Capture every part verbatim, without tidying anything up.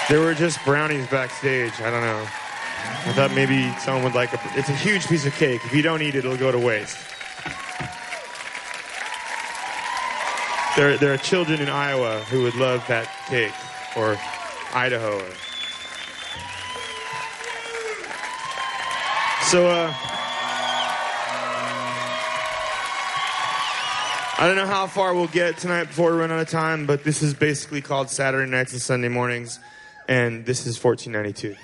There were just brownies backstage. I don't know. I thought maybe someone would like a... It's a huge piece of cake. If you don't eat it, it'll go to waste. There, there are children in Iowa who would love that cake, or Idaho. Or... So, uh... I don't know how far we'll get tonight before we run out of time, but this is basically called Saturday Nights and Sunday Mornings, and this is fourteen ninety-two.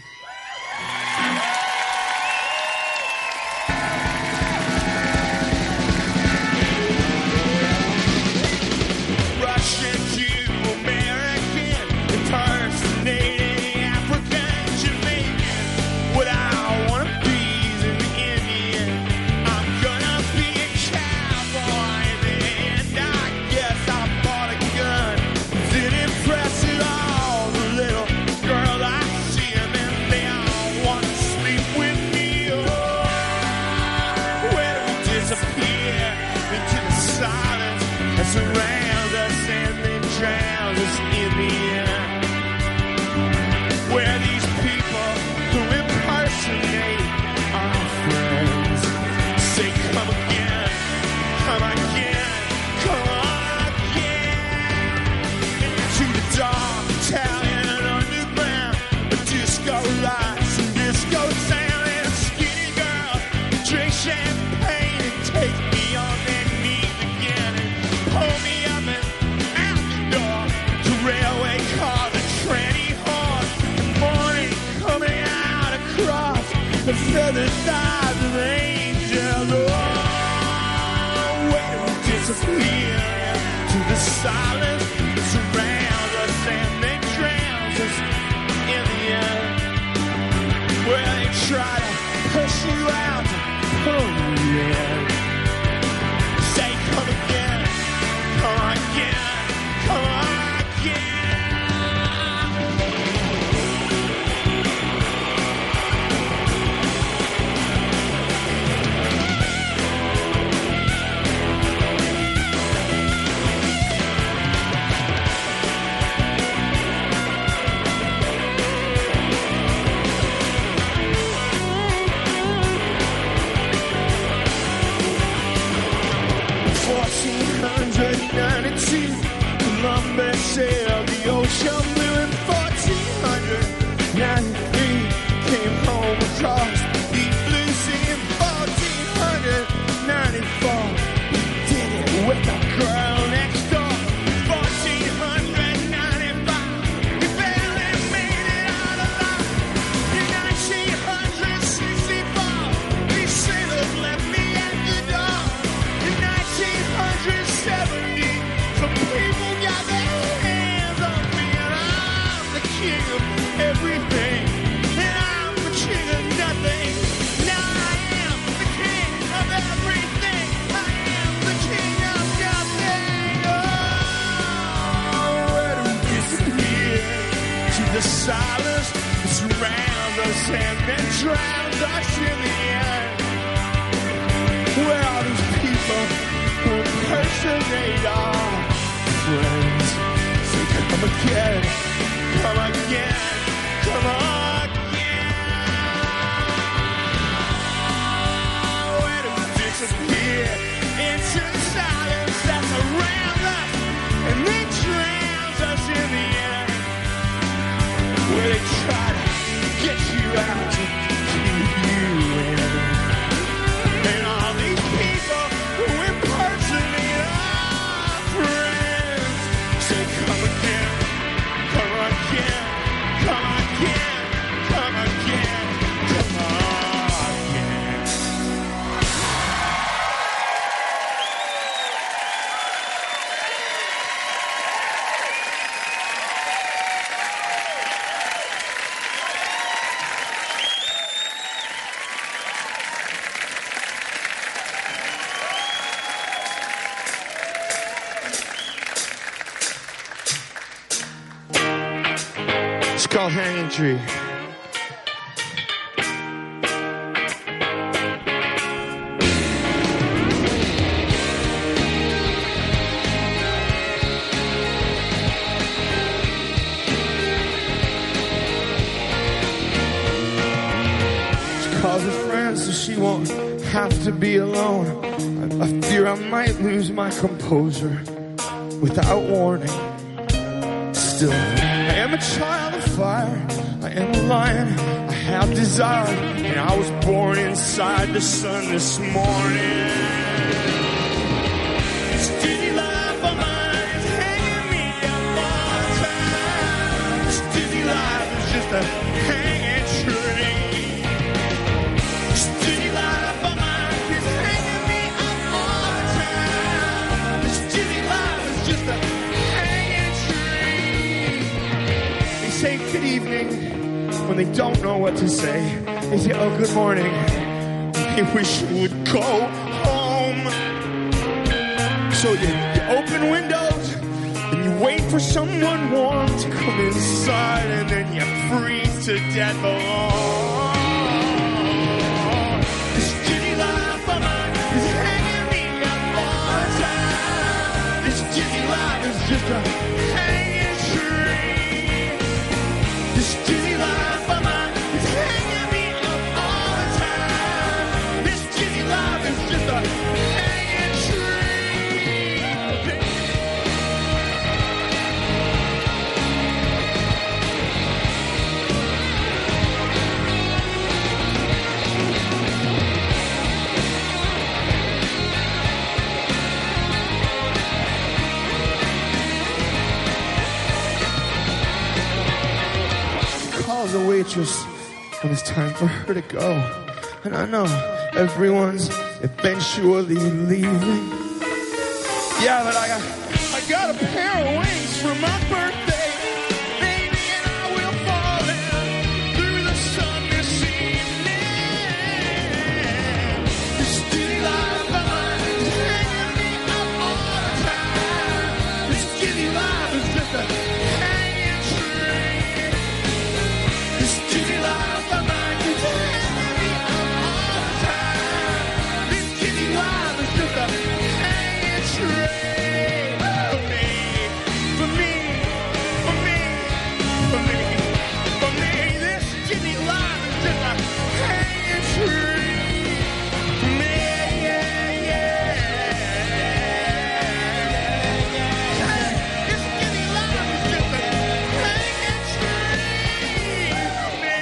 Called Hanging Tree. have to be alone. I, I fear I might lose my composure without warning. Still, I am a child of fire. I am a lion. I have desire, and I was born inside the sun this morning. This dizzy life of mine is hanging me up all the time. This dizzy life is just a hanging tree. This dizzy life of mine is hanging me up all the time. This dizzy life is just a hanging tree. They say good evening when they don't know what to say. They say, oh, good morning. They wish you would go home. So you, you open windows and you wait for someone warm to come inside, and then you freeze to death alone. This dizzy life of mine is hanging me up all the time. This dizzy life is just a hanging tree. This dizzy life of mine is hanging me up all the time. This dizzy life is just a hanging tree. Calls a waitress when it's time for her to go. And I know everyone's eventually leaving. Yeah, but I got, I got a pair of wings for my birthday, baby, and I will fall in through the sun this evening. This dizzy life of mine is hanging me up all the time. This dizzy life is just a hanging tree. This dizzy life of mine is hanging me up all the time. This dizzy life is just a hanging tree. For me, for me, for me, for me, for me, this dizzy life is just a hanging tree. For me, yeah, yeah, yeah. This dizzy life is just a hanging tree. For me.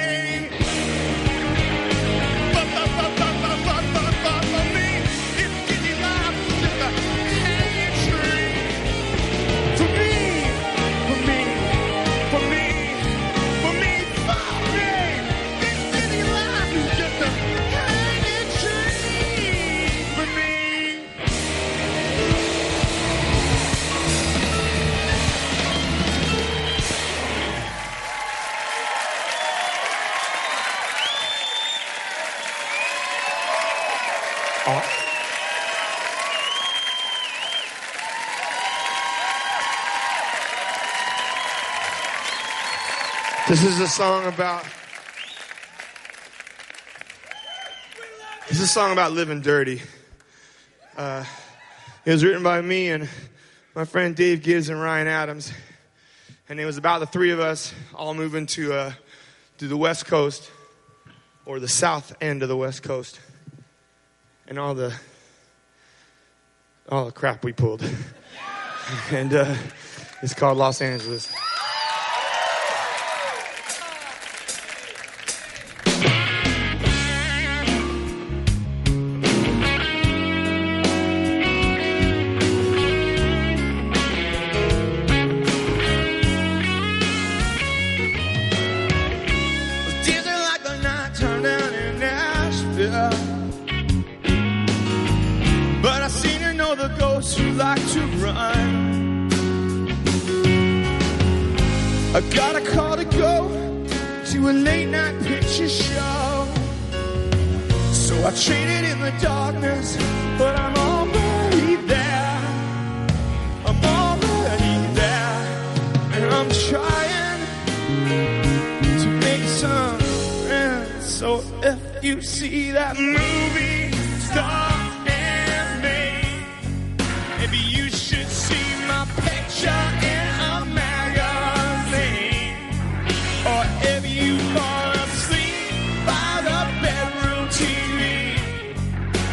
For, for, for, for, for, for, for, for, for me, this dizzy life is just a hanging tree. For me, for me, for me, for me, for me, this dizzy life is just a hanging tree. For me. This is a song about. This is a song about living dirty. Uh, it was written by me and my friend Dave Gibbs and Ryan Adams, and it was about the three of us all moving to uh, to the West Coast, or the south end of the West Coast, and all the all the crap we pulled. And uh, it's called Los Angeles. Dancing like the night turned down in Nashville, but I seem to know the ghosts who like to run. I got a call to go to a late night picture show, so I traded in the darkness, but I'm already there. I'm already there, and I'm trying to make some friends. So if you see that movie Star and Me, maybe you should see my picture in a magazine. Or if you fall asleep by the bedroom T V,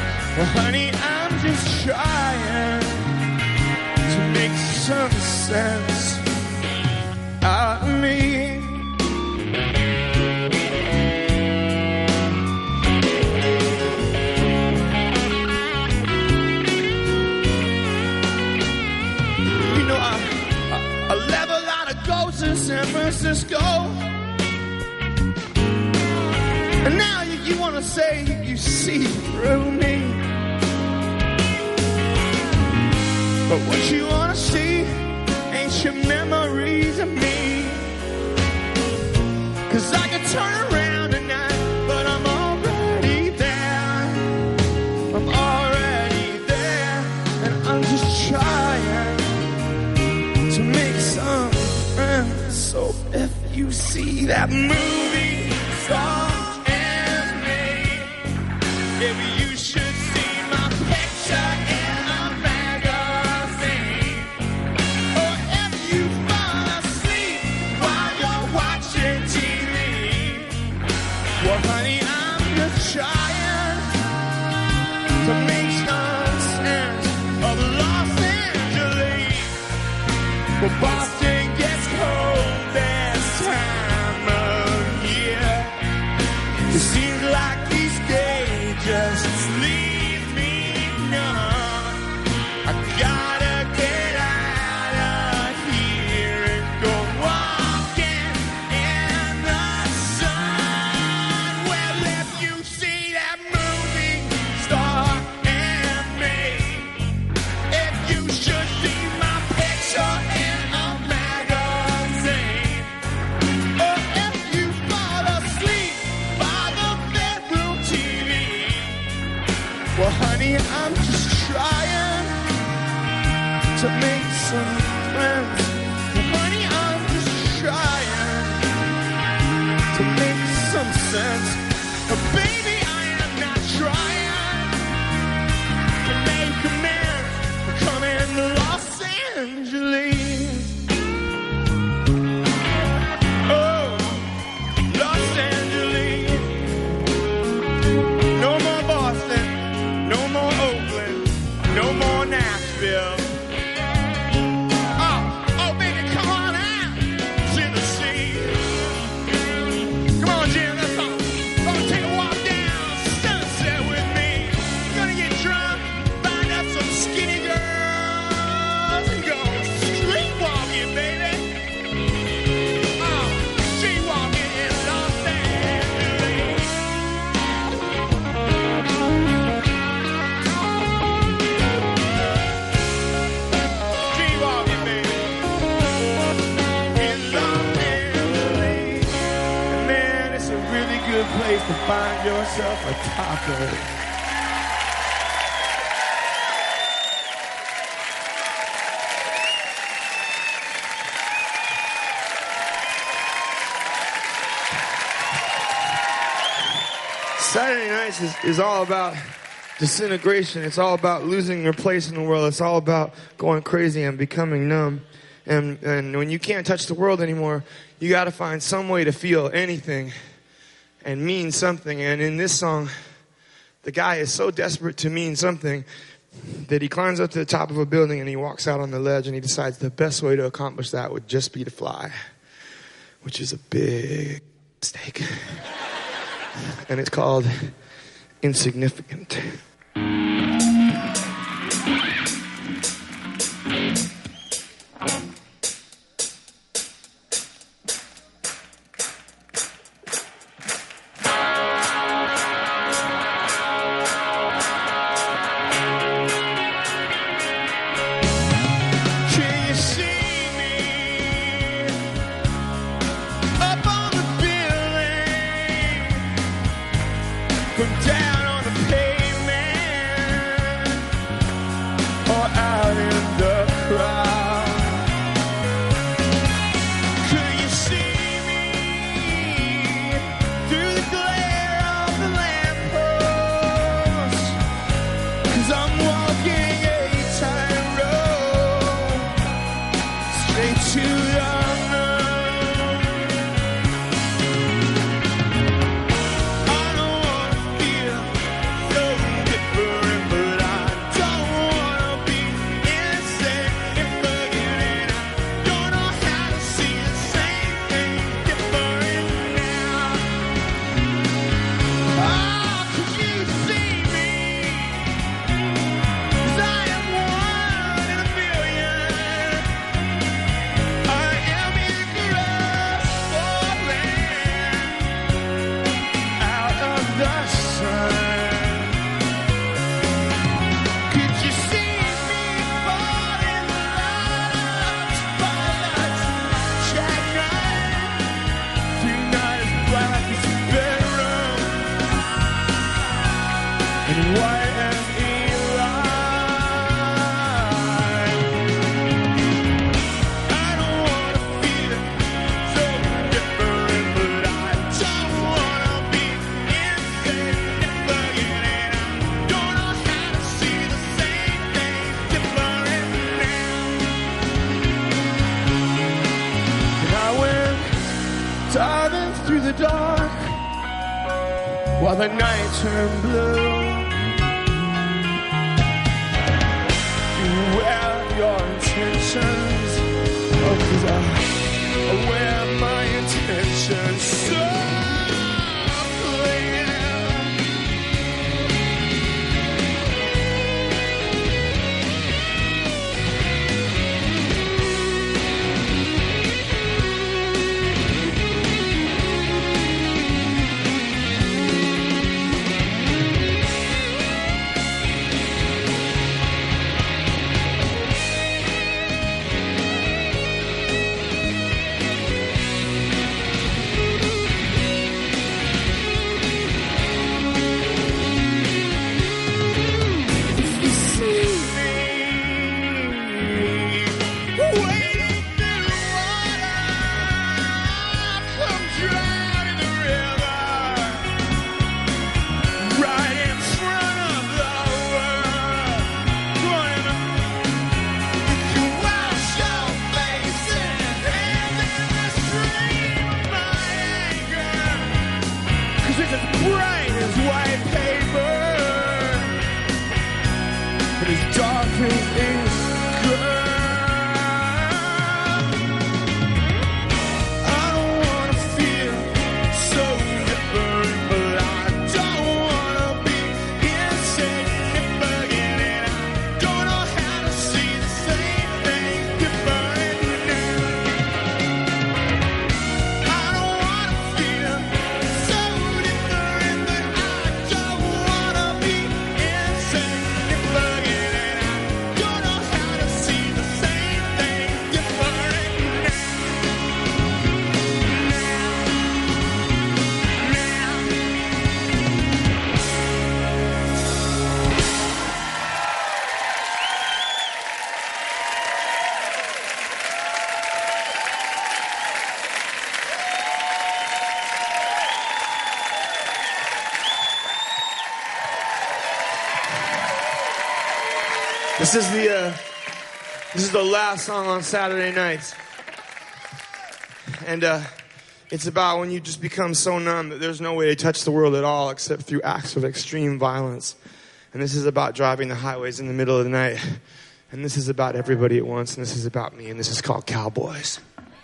some sense out of me. You know, I, I, I leveled out of ghosts in San Francisco. And now you, you want to say you see through me. But what you want to see ain't your memories of me. Cause I can turn around tonight, but I'm already there. I'm already there. And I'm just trying to make some friends. So if you see that movie star, maybe you should see my picture in a magazine. Or if you fall asleep while you're watching T V. Well, honey, I'm just trying to make some sense of Los Angeles. Well, Boston gets cold this time of year. It seems like just leave me numb. I gotta get out of here and go walking in the sun. Well, if you see that movie star and me, if you should see my picture in a magazine, or if you fall asleep by the bedroom T V. Well, honey, I'm just trying to make some friends. Well, honey, I'm just trying to make some sense. But baby, I am not trying to make amends for coming to Los Angeles. Oh, Los Angeles. No more Boston. No more Oakland, no more Nashville. Oh, oh, baby, come on out to the sea. Come on, Jim, let's go. Gonna take a walk down Sunset with me. Gonna get drunk, find out some skinny girls, and go streetwalking, baby. Oh, streetwalking in Los Angeles. Good place to find yourself a taco. Saturday Nights is, is all about disintegration. It's all about losing your place in the world. It's all about going crazy and becoming numb. And, and when you can't touch the world anymore, you got to find some way to feel anything and mean something. And in this song, the guy is so desperate to mean something that he climbs up to the top of a building and he walks out on the ledge and he decides the best way to accomplish that would just be to fly, which is a big mistake. And it's called Insignificant. From down on the pavement. while the night turned blue. Beware your intentions, oh, 'cause I wear my intentions softly. This is the uh, this is the last song on Saturday nights, and uh, it's about when you just become so numb that there's no way to touch the world at all except through acts of extreme violence. And this is about driving the highways in the middle of the night, and this is about everybody at once, and this is about me, and this is called Cowboys.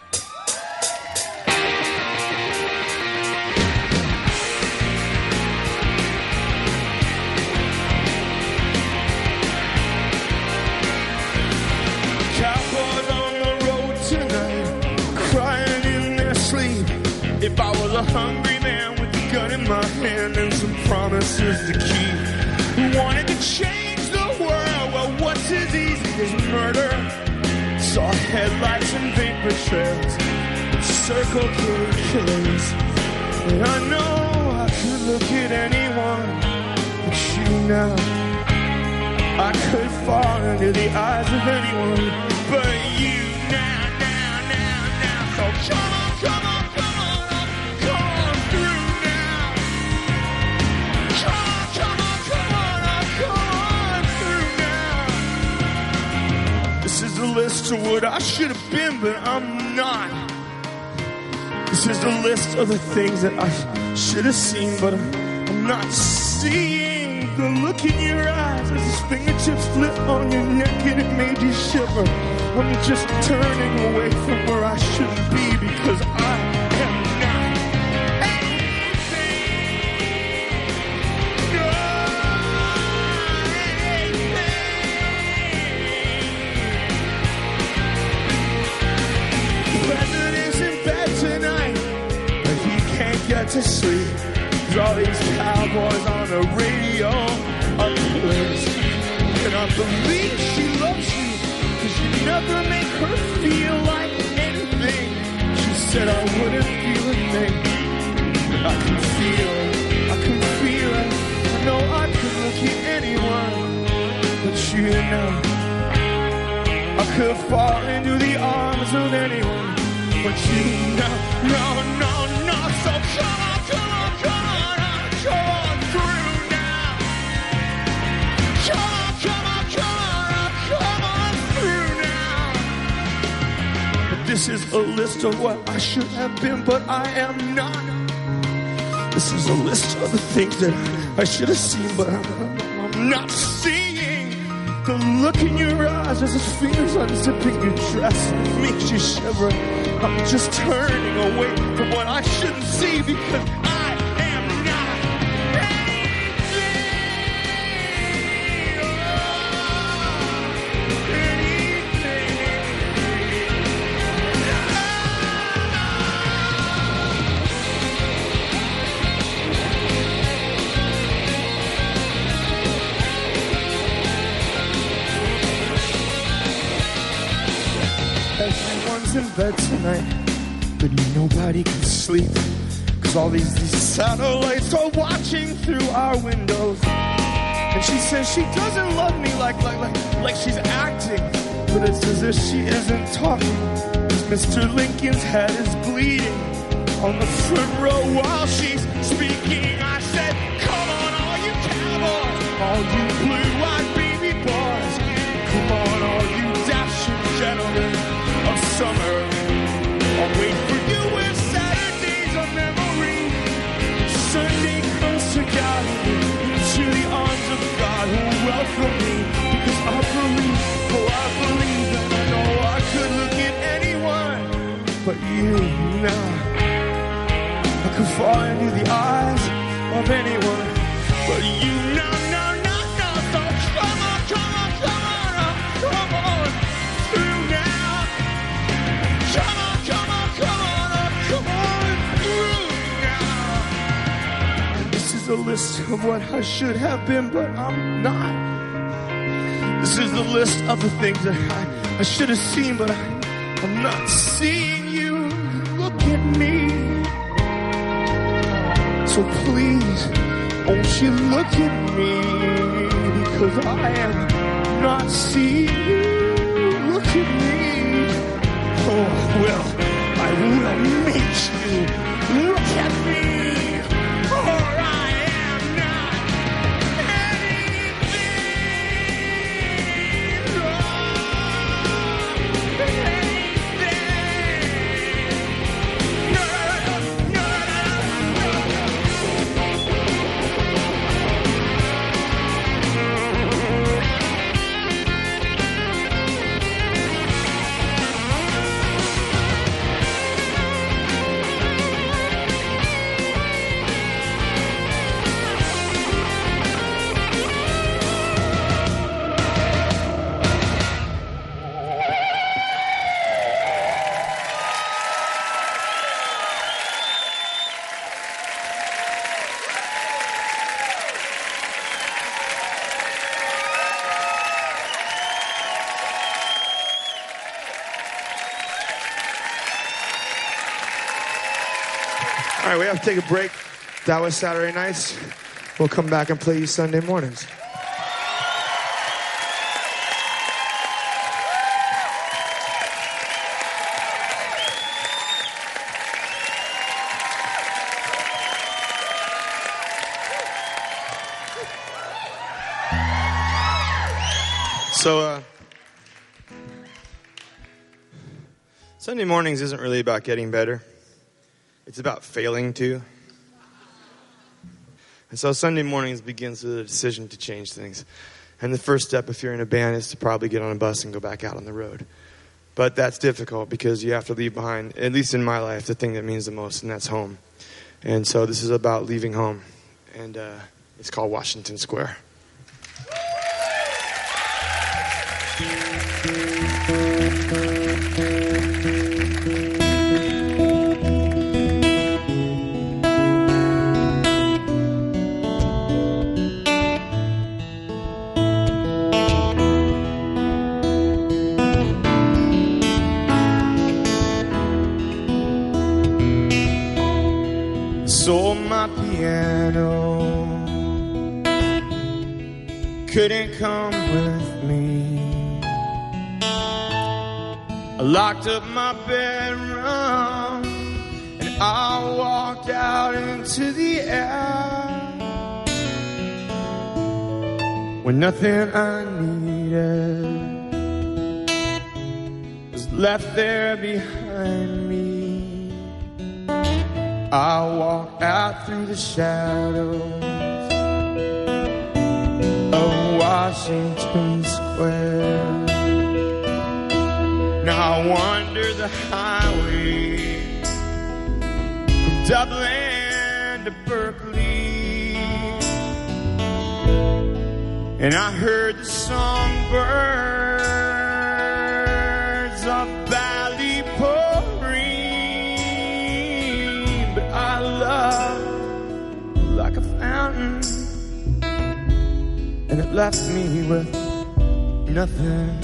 If I was a hungry man with a gun in my hand and some promises to keep, who wanted to change the world, well, what's as easy as murder? Saw headlights and vapor trails and circle killers. And I know I could look at anyone but you now. I could fall into the eyes of anyone but you now, now, now, now. So come on, come on. This is a list of what I should have been, but I'm not. This is a list of the things that I should have seen, but I'm, I'm not seeing. The look in your eyes as his fingertips flit on your neck and it made you shiver. I'm just turning away from where I should be because I am not anything. No, anything. The president is in bed tonight, but he can't get to sleep. There's all these cowboys on the radio are pissed. And I believe she loves you, cause you never make her feel like anything. She said I wouldn't feel a thing. I can feel it, I can feel it. I know I could look at anyone but you know. I could fall into the arms of anyone but you know. No, no, no, so come on, come on, come on. Come on through now. Come on, come on, come on, come on through now. But this is a list of what I should have been, but I am not. This is a list of the things that I should have seen, but I'm, I'm not seeing. The look in your eyes as his fingers unzipping your dress makes you shiver. I'm just turning away from what I shouldn't see because I am not anything. Everyone's in bed tonight, but nobody can sleep. Cause all these, these satellites are watching through our windows. And she says she doesn't love me like, like, like, like she's acting. But it's as if she isn't talking. Cause Mister Lincoln's head is bleeding on the front row while she's speaking. I said, come on all you cowboys, all you blue-eyed baby boys. Come on all you dashing gentlemen of summer. I'll wait for you with Saturdays of memory. Sunday comes to Galilee, into the arms of God who will welcome me. Because I believe, oh I believe, and I know I could look at anyone but you now. I could fall into the eyes of anyone but you now, now, now, now. So come on, come on, come on, oh, come on through now. Come on, come on, come on, oh, come on through now. This is a list of what I should have been, but I'm not. This is the list of the things that I, I should have seen, but I, I'm not seeing you. Look at me. So please, won't you look at me? Because I am not seeing you. Look at me. Oh, well, I will make you look at me. Or I am not anything. Oh, anything. No, no, no, no, no. All right, we have to take a break. That was Saturday nights. We'll come back and play you Sunday mornings. So, uh, Sunday mornings isn't really about getting better. It's about failing to. And so Sunday mornings begins with a decision to change things. And the first step, if you're in a band, is to probably get on a bus and go back out on the road. But that's difficult because you have to leave behind, at least in my life, the thing that means the most, and that's home. And so this is about leaving home. And uh, it's called Washington Square. Sold my piano, couldn't come with me. I locked up my bedroom and I walked out into the air. When nothing I needed was left there behind me. I walk out through the shadows of Washington Square. Now I wander the highway from Dublin to Berkeley, and I heard the songbirds of Ballyporeen, but I love like a fountain, and it left me with nothing.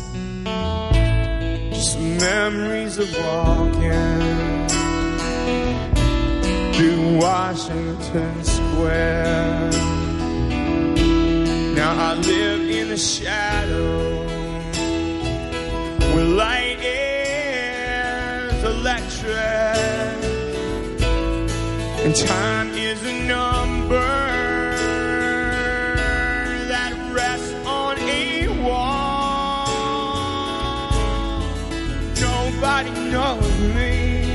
Memories of walking through Washington Square. Now I live in the shadow where light is electric and time is a number that rests on a wall. Nobody knows me.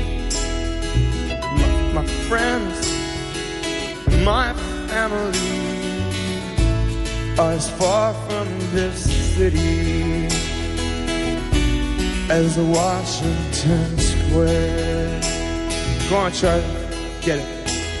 My, my friends and my family are as far from this city as the Washington Square. Go on, Charlie. Get it.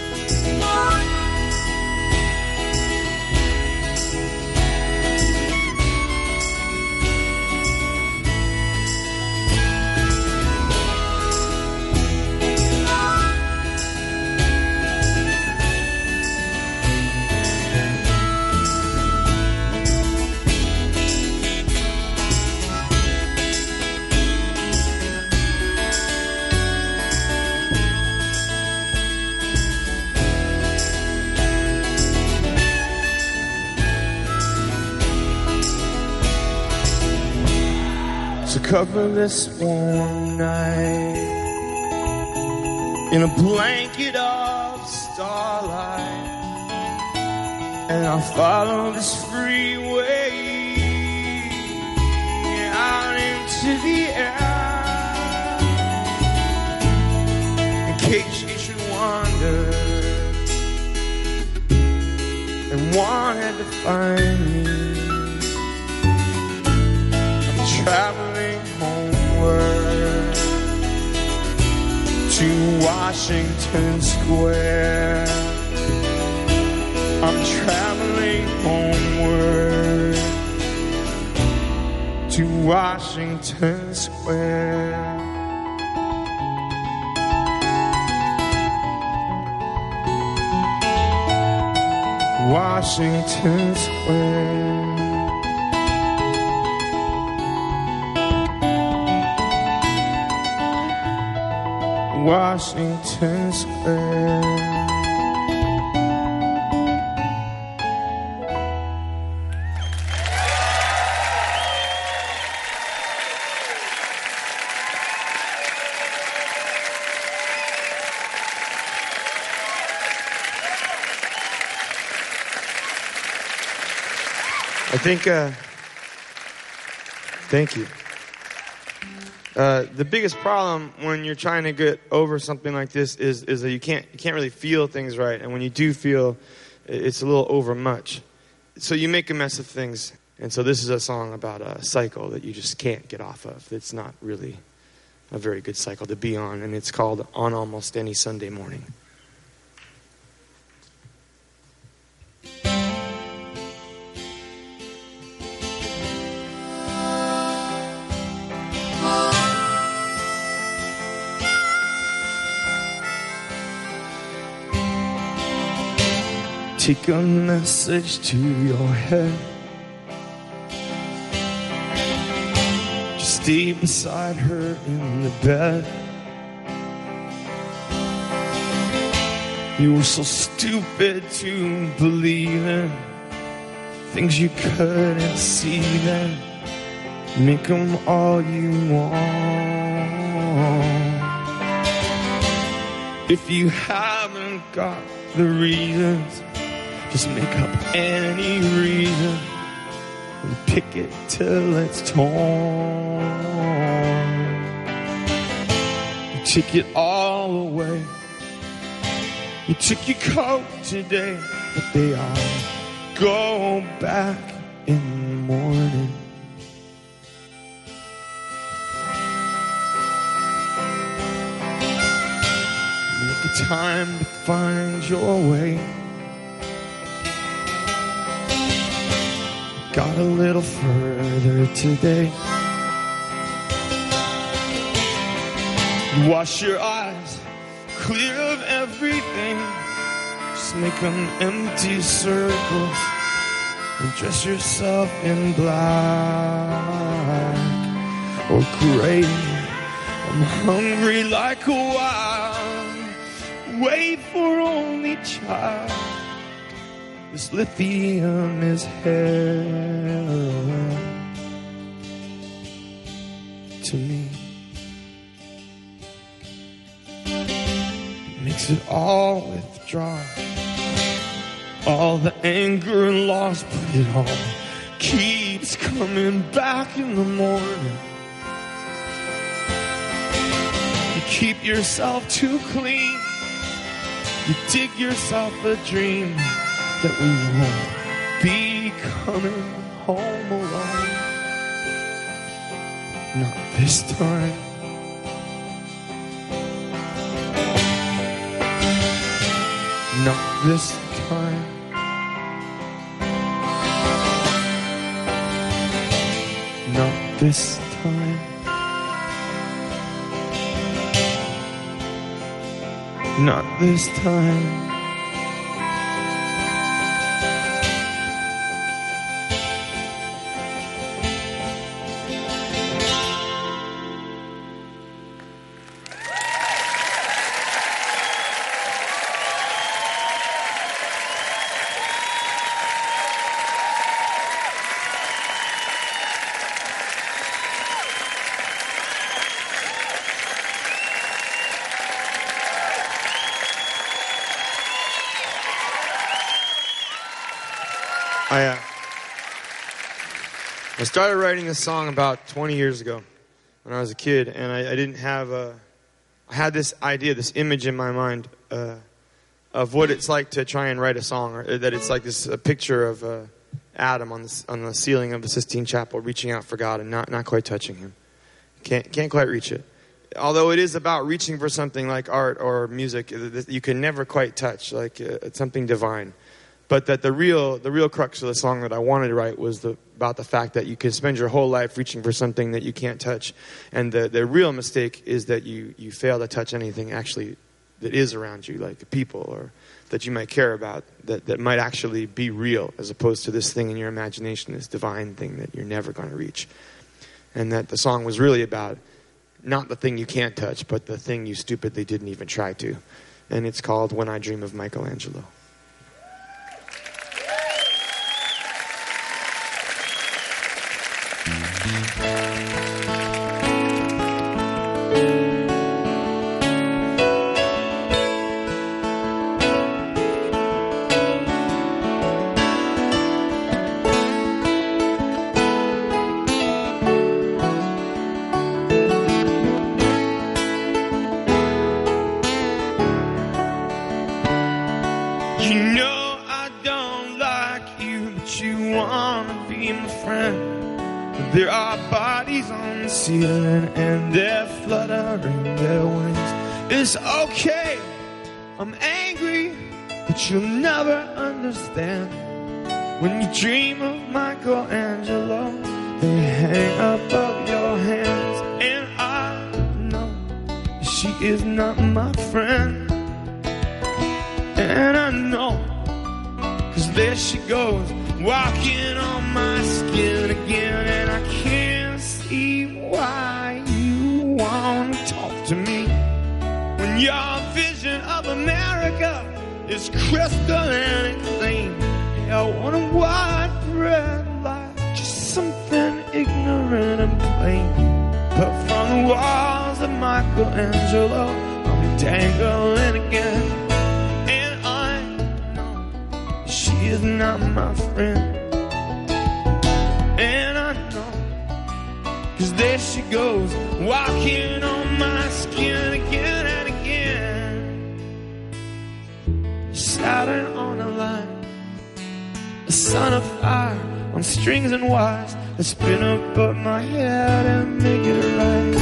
Cover this warm night in a blanket of starlight, and I'll follow this freeway out into the air. In case you should wonder and wanted to find me, I'm traveling homeward to Washington Square. I'm traveling homeward to Washington Square. Washington Square. Washington Square. I think, uh, thank you. Uh, the biggest problem when you're trying to get over something like this is is that you can't you can't really feel things right, and when you do feel, it's a little over much. So you make a mess of things, and so this is a song about a cycle that you just can't get off of. It's not really a very good cycle to be on, and it's called On Almost Any Sunday Morning. Take a message to your head. Just stay beside her in the bed. You were so stupid to believe in things you couldn't see then. Make them all you want. If you haven't got the reasons, just make up any reason and pick it till it's torn. Take it all away You took your coat today, but they all go back in the morning. Make a time to find your way. Got a little further today. You wash your eyes clear of everything. Just make them empty circles and dress yourself in black or gray. I'm hungry like a wild, wait for only child. This lithium is heroin to me. Makes it all withdraw. All the anger and loss, but it all keeps coming back in the morning. You keep yourself too clean. You dig yourself a dream that we won't be coming home alone. Not this time. Not this time. Not this time. Not this time. I, uh, I started writing a song about twenty years ago when I was a kid, and I, I didn't have a, I had this idea, this image in my mind uh, of what it's like to try and write a song, or that it's like this a picture of uh, Adam on the, on the ceiling of the Sistine Chapel reaching out for God and not, not quite touching him. Can't, can't quite reach it. Although it is about reaching for something like art or music that you can never quite touch, like uh, it's something divine. But that the real the real crux of the song that I wanted to write was the, about the fact that you can spend your whole life reaching for something that you can't touch. And the, the real mistake is that you, you fail to touch anything actually that is around you, like the people or that you might care about, that, that might actually be real, as opposed to this thing in your imagination, this divine thing that you're never going to reach. And that the song was really about not the thing you can't touch, but the thing you stupidly didn't even try to. And it's called When I Dream of Michelangelo. There are bodies on the ceiling and they're fluttering their wings. It's okay, I'm angry, but you'll never understand. When you dream of Michelangelo, they hang above your hands. And I know she is not my friend. And I know, cause there she goes, walking on my skin again. And I can't see why you won't talk to me when your vision of America is crystalline and clean. Yeah, I want a white bread life, just something ignorant and plain. But from the walls of Michelangelo, I'm dangling again. And I know she is not my friend. And I know, cause there she goes, walking on my skin again and again. Saturn on a line, a sun of fire on strings and wires that spin above my head and make it right.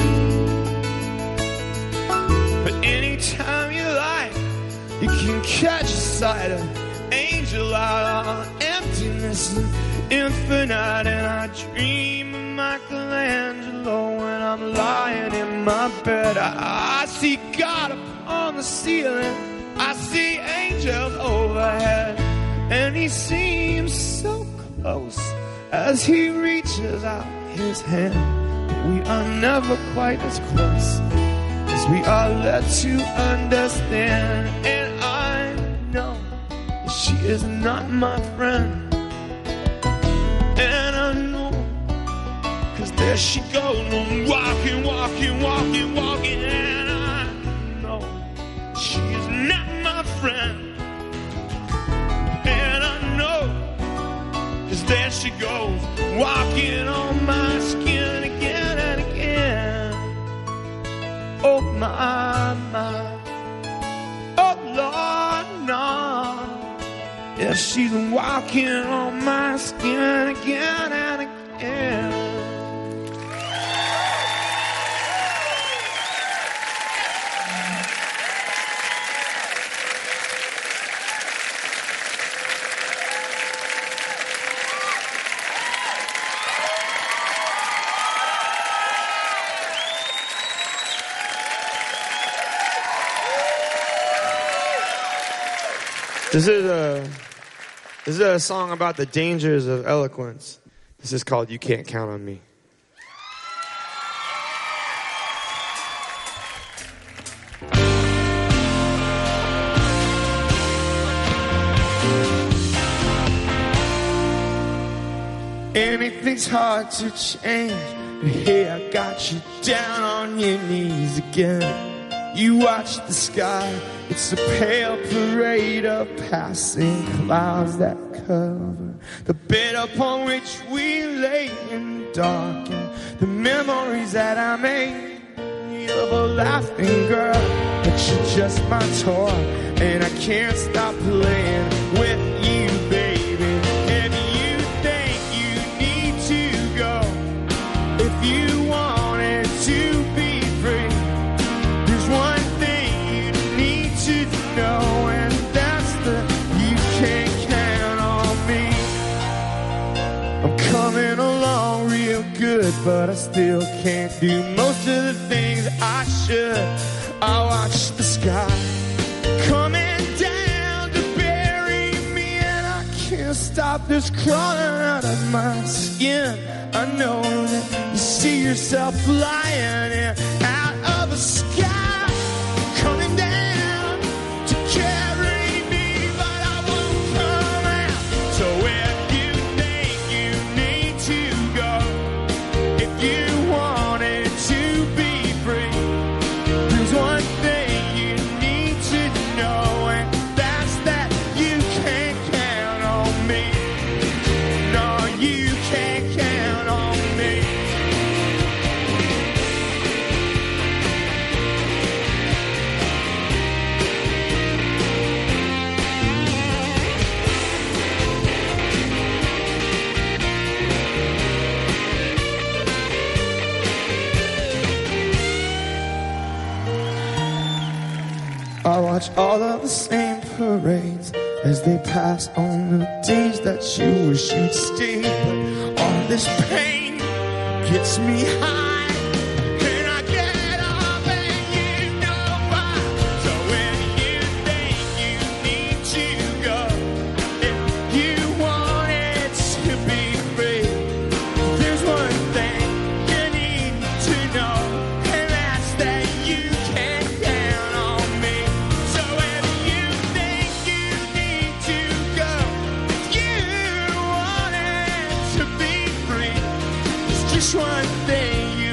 But anytime you like, you can catch a sight of angel out on emptiness and infinite. And I dream of Michelangelo when I'm lying in my bed. I, I see God upon the ceiling, I see angels overhead, and he seems so close as he reaches out his hand. But we are never quite as close as we are led to understand. And I know that she is not my friend, and I know, cause there she goes, walking, walking, walking, walking, and I know she is not my friend. And I know, cause there she goes, walking on my skin again and again. Oh my, my, oh Lord, no. Yeah, she's walking on my skin again and again. This is a this is a song about the dangers of eloquence. This is called "You Can't Count on Me." Anything's hard to change, but hey, I got you down on your knees again. You watch the sky, it's a pale parade of passing clouds that cover the bed upon which we lay in the dark, and the memories that I made of a laughing girl. But you're just my toy, and I can't stop playing with you, baby. If you think you need to go, if you wanted to be free, there's one thing you need to know, and that's that you can't count on me. I'm coming along real good, but I still can't do most of the things I should. I watch the sky coming down to bury me, and I can't stop this crawling out of my skin. I know that you see yourself flying in out of the sky, coming down to carry me, but I won't come out. So if you think you need to go, if you wanted to be free, there's one thing you need to know, and that's that you can't count on me. No, you can't count on me. I watch all of the same parades as they pass on the days that you wish you'd stay. But all this pain gets me high, and I get off, and you know why. So when you think you need to go, if you wanted to be free, there's one thing you need to know, and that's that you can't count on me. So if you think you need to go, if you wanted to be free, there's just one thing you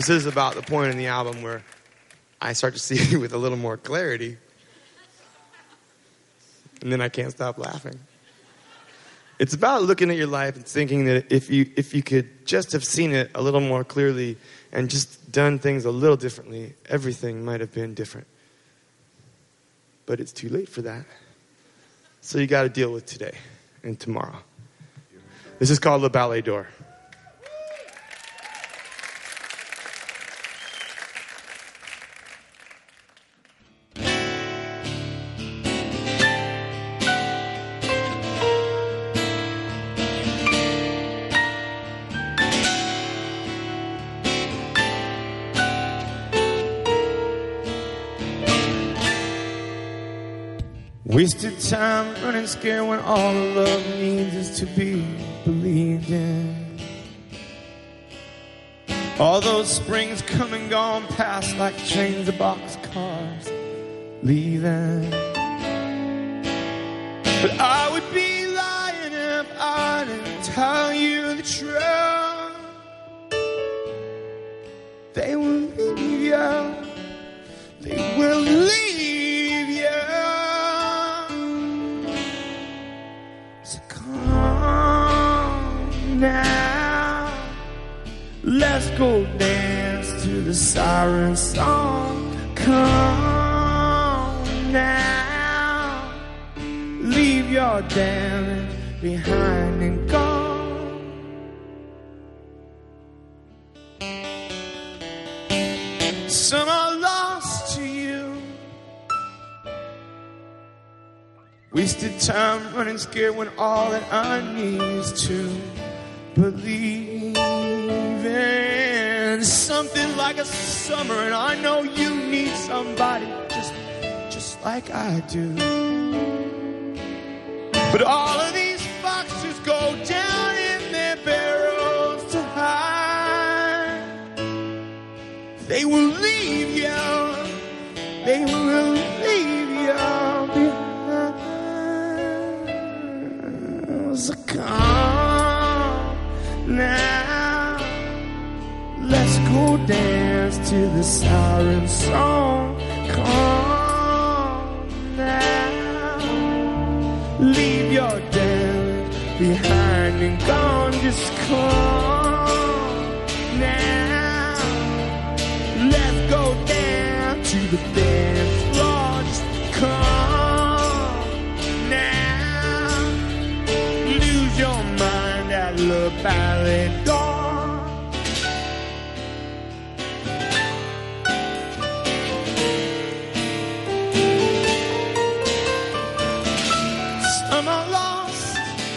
This is about the point in the album where I start to see with a little more clarity. And then I can't stop laughing. It's about looking at your life and thinking that if you if you could just have seen it a little more clearly and just done things a little differently, everything might have been different. But it's too late for that. So you got to deal with today and tomorrow. This is called Le Ballet d'Or. Wasted time running scared when all love needs is to be believed in. All those springs come and gone past like trains of boxcars leaving. But I would be lying if I didn't tell you the truth. They will leave you. They will leave you. Now, let's go dance to the siren song. Come now, leave your damage behind and gone. Some are lost to you. Wasted time running scared when all that I need is to believe in something like a summer, and I know you need somebody just, just like I do. But all of these foxes go down in their barrels to hide. They will leave you. They will leave you behind. So come now, let's go dance to the siren song. Come now, leave your damage behind and gone. Just come now, let's go down to the dance floor. Just come now, lose your mind at Le Ballet d'Or. Some are lost,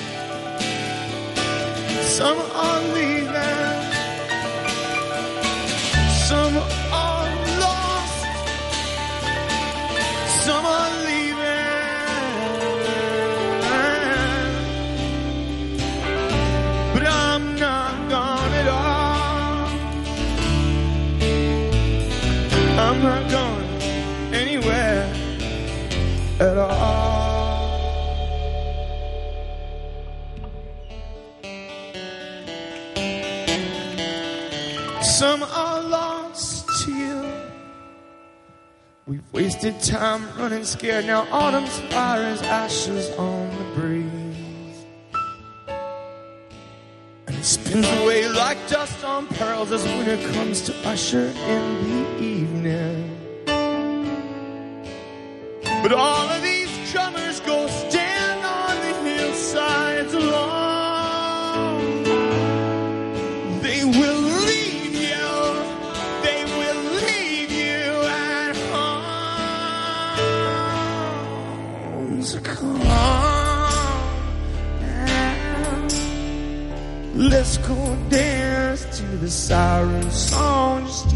some are leaving, some are lost, some are leaving. But I'm not gone at all. I'm not going anywhere at all. Some are lost to you. We've wasted time running scared. Now autumn's fire is ashes on the breeze, and it spins away like dust on pearls as winter comes to usher in the evening. But all of these drummers go stand on the hillsides alone. They will leave you. They will leave you at home. So come now, let's go dance to the siren song. Just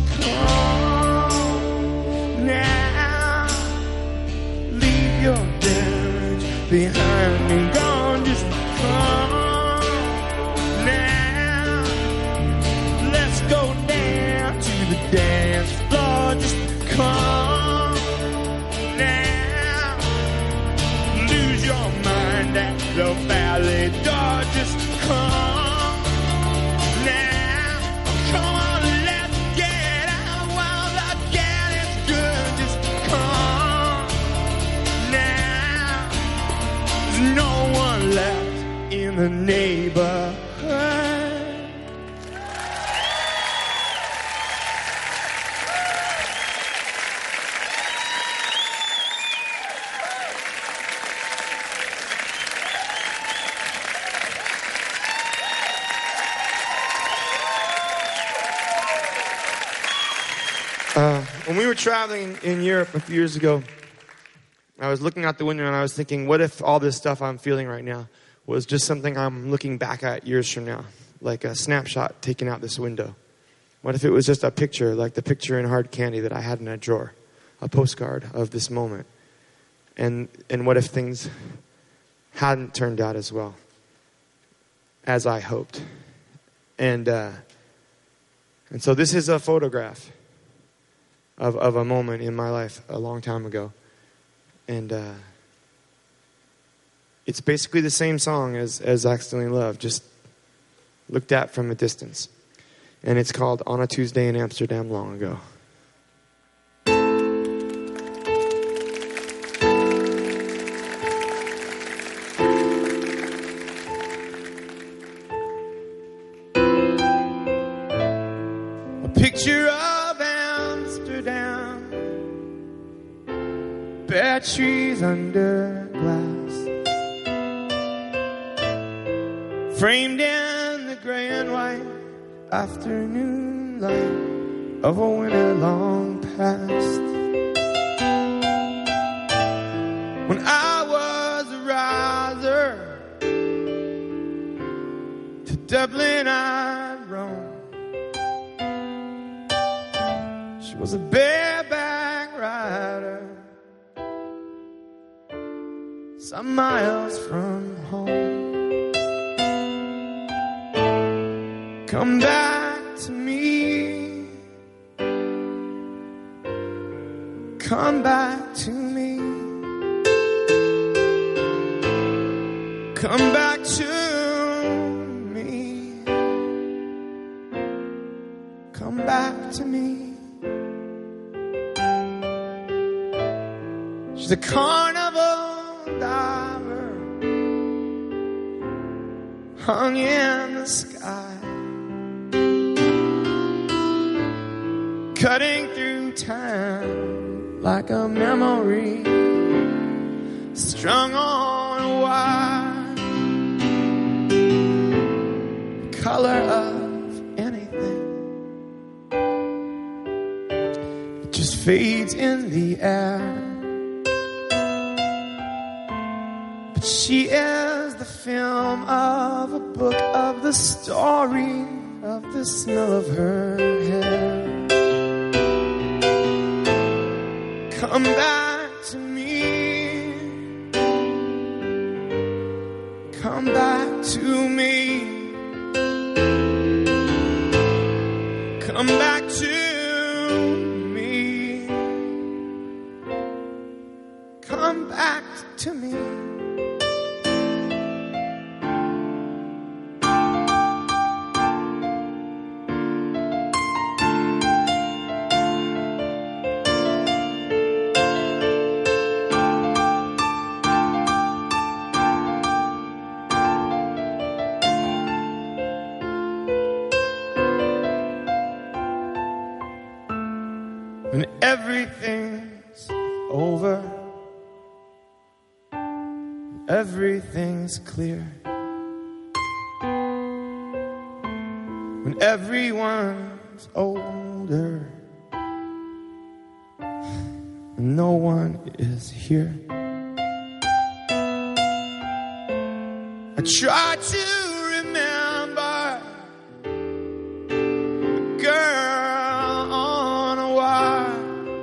come now, leave your damage behind and gone. Just come now, let's go down to the dance floor. Just come now, lose your mind at the ballet door. Just come now, come on, let's get the neighborhood. Uh, when we were traveling in Europe a few years ago, I was looking out the window and I was thinking, what if all this stuff I'm feeling right now was just something I'm looking back at years from now, like a snapshot taken out this window? What if it was just a picture, like the picture in Hard Candy that I had in a drawer, a postcard of this moment? And and what if things hadn't turned out as well as I hoped? And uh, and so this is a photograph of of a moment in my life a long time ago. And uh, it's basically the same song as, as Accidentally Loved, just looked at from a distance. And it's called On a Tuesday in Amsterdam Long Ago. A picture of Amsterdam, bare trees under glass, framed in the gray and white afternoon light of a winter long past. When I was a riser, to Dublin I'd roam. She was a bareback rider, some miles from home. Come back to me, come back to me, come back to me, come back to me. She's a carnival diver, hung in the sky, cutting through time like a memory strung on a wire. Color of anything, it just fades in the air. But she is the film of a book, of the story of the smell of her hair. Come back to me, come back to me, come back to me, come back to me. When everything's over, everything's clear, when everyone's older and no one is here, I try to remember the girl on a wire,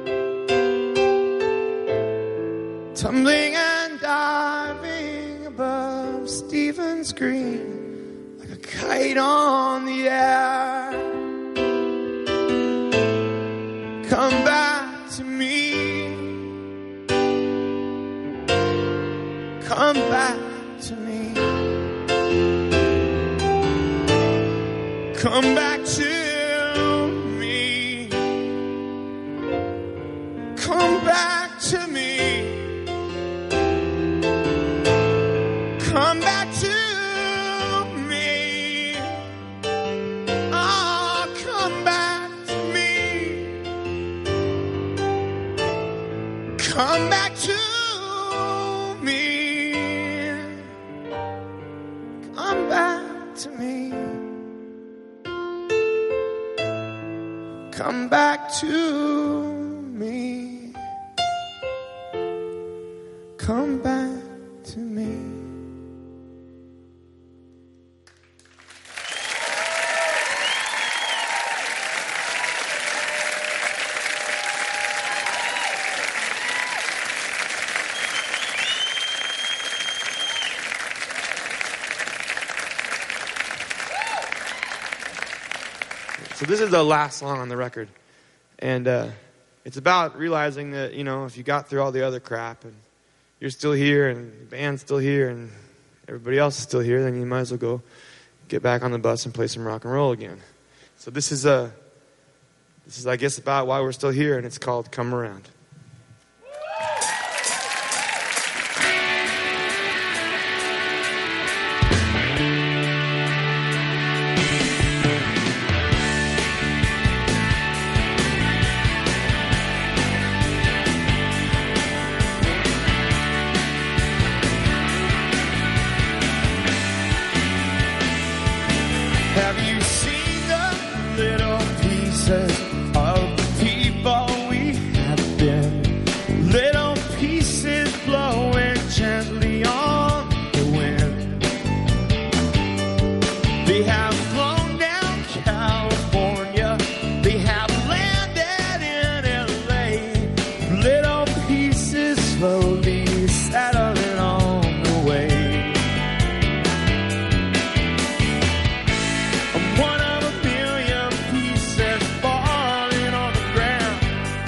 tumbling and diving above Stephen's Green like a kite on the air. Come back to me, come back to me, come back to me, come back to me, come back to come back to me. Come back to me. So this is the last song on the record. And uh, it's about realizing that, you know, if you got through all the other crap and you're still here and the band's still here and everybody else is still here, then you might as well go get back on the bus and play some rock and roll again. So this is, uh, this is I guess, about why we're still here, and it's called Come Around. Have you seen the little pieces of the people we have been? Little pieces blowing gently on the wind. They have flown down California. They have landed in L A. Little pieces slowly settling on the way. One of a million pieces falling on the ground.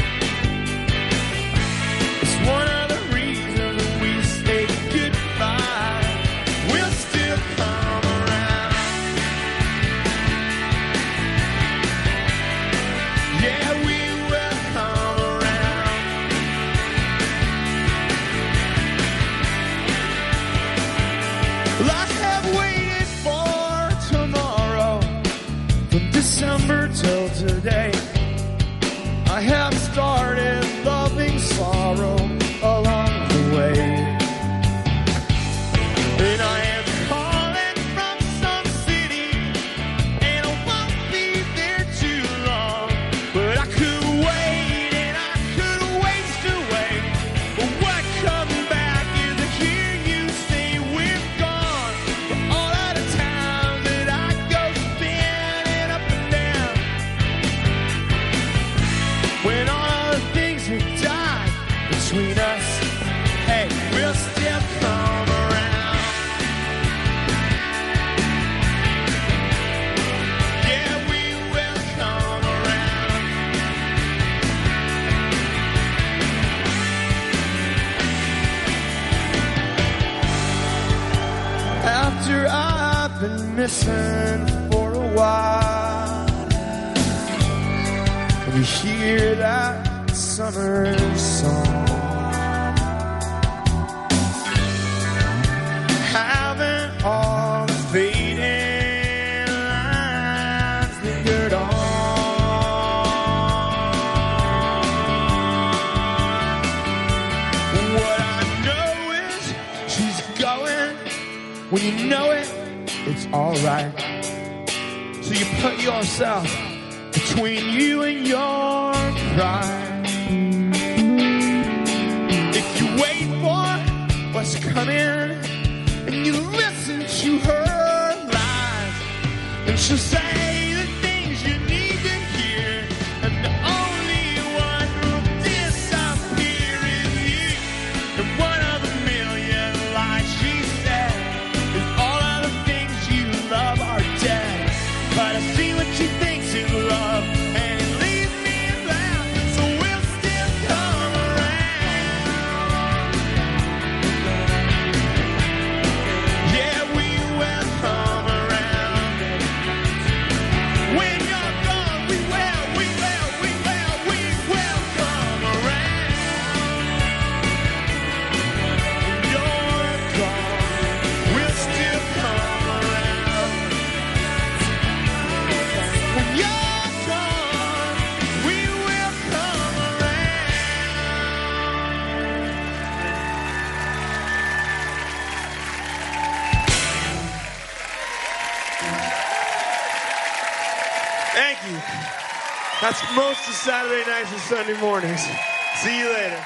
It's one of the reasons we say goodbye. We'll still come around. Yeah, we will come around. Well, I have waited for tomorrow. From December till today, I have started loving sorrow along the way. And I am calling from some city, and I won't be there too long. But I could wait, and I could waste away. But what comes back is to hear you say we're gone. For all of the times that I go spinning up and down. When all the things have died between us, hey, we'll still come around. Yeah, we will come around. After I've been missing for a while, and you hear that summer song, having all the fading lines lingered on. What I know is she's going. When you know it, it's alright. So you put yourself between you and your pride. If you wait for what's coming and you listen to her lies, and she'll say the things you need to hear, and the only one who'll disappear is you. And one of a million lies she said is all of the things you love are dead. But I see what she thinks is love, and it leaves me laughing. So we'll still come around. Yeah, we will come around. That's most of Saturday nights and Sunday mornings. See you later.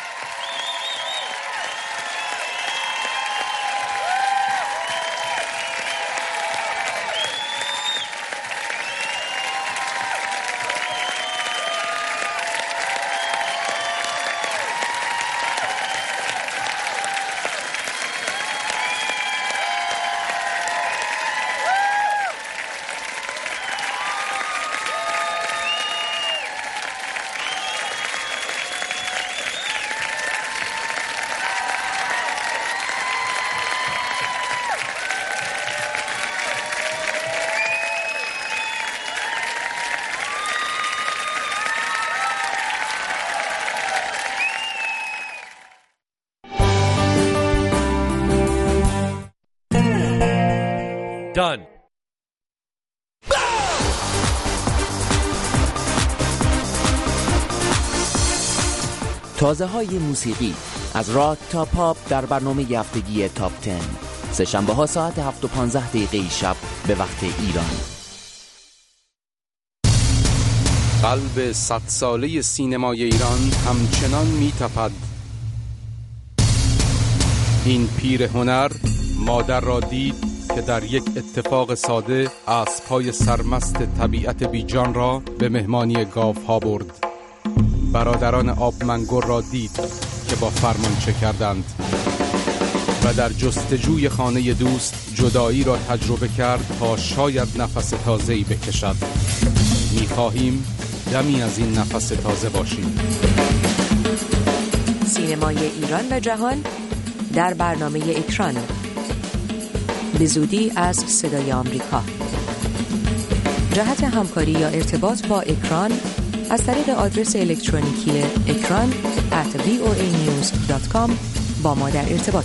Done. تازه های موسیقی از راک تا پاپ در برنامه هفتگی تاپ ده، سه شنبه ها ساعت هفت و پانزده دقیقه شب به وقت ایران. قلب صد ساله سینمای ایران همچنان می‌تپد. این پیر هنر مادر را دید که در یک اتفاق ساده اسب‌های سرمست طبیعت بیجان را به مهمانی گاوها برد. برادران آبمنگور را دید که با فرمانچه کردند و در جستجوی خانه دوست جدایی را تجربه کرد تا شاید نفس تازه‌ای بکشد. می‌خواهیم دمی از این نفس تازه باشیم. سینمای ایران و جهان در برنامه اکران، به زودی از صدای آمریکا. جهت همکاری یا ارتباط با اکران از طریق آدرس الکترونیکی اکران ات وی او ای نیوز دات کام با ما در ارتباط